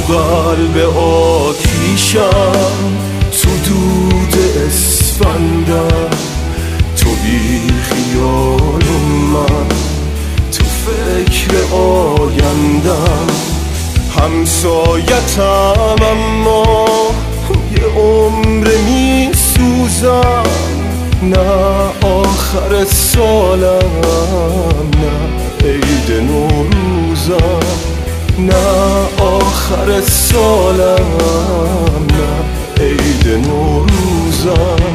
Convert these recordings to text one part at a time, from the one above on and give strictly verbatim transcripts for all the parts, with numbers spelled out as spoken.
قلب آتیشم، تو دود اسفندم، تو بی خیال و من تو فکر آیندم. همسایتم اما یه عمر می سوزم، نه آخر سالم نه عید نوروزم، نه آخر سالم نه عید نوروزم.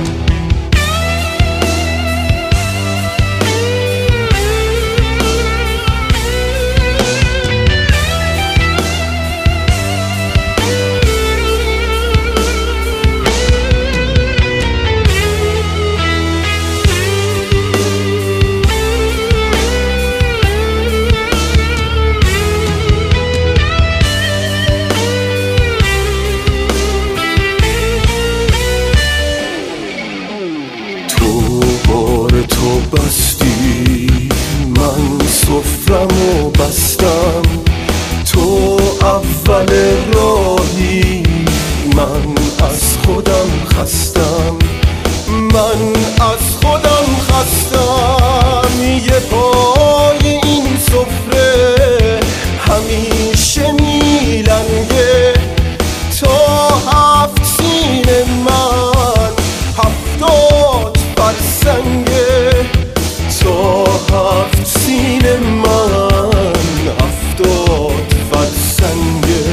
تو بستی من سفرمو بستم، تو اول راهی من از خودم خستم، من از خودم خستم. یه پای این سفره همیشه میلنگه، تا هفت سینه من هفتاد فرسنگه، تا هفت سینه من هفتاد فرسنگه.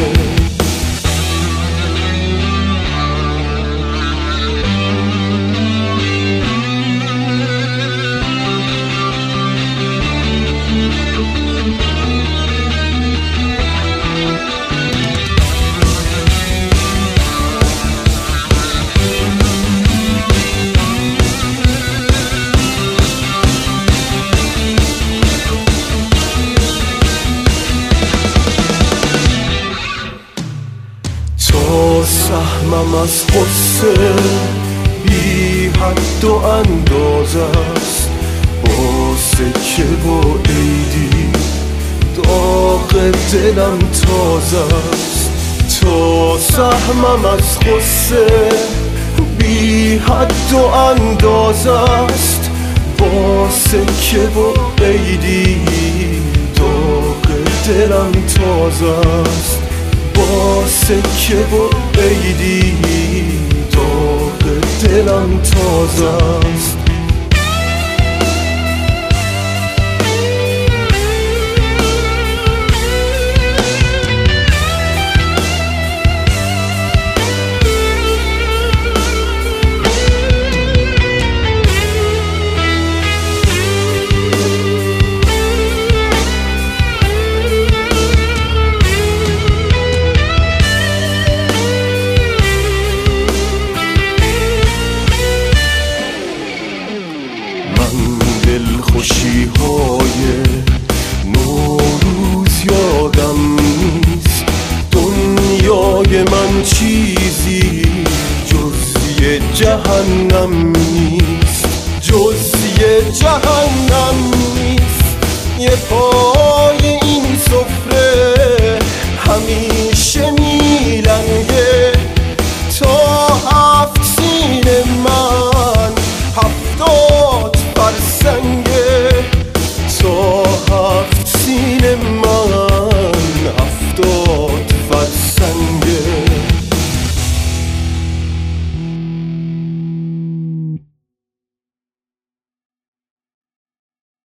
سهمم از قصه بی حد و انداز است، با سکه و عیدی داغ دلم تازه است. تا سهمم از قصه بی حد و انداز است، با سکه و عیدی داغ دلم تازه است، با سکه و عیدی داغ دلم تازه است. دلخوشی های نوروز یادم نیست، دنیای من چیزی جز یه جهنم نیست، جز یه جهنم نیست. یه پای این سفره همیشه میلنگه، تا هفت سینه من هفتاد فرسنگه، تا هفت سینه من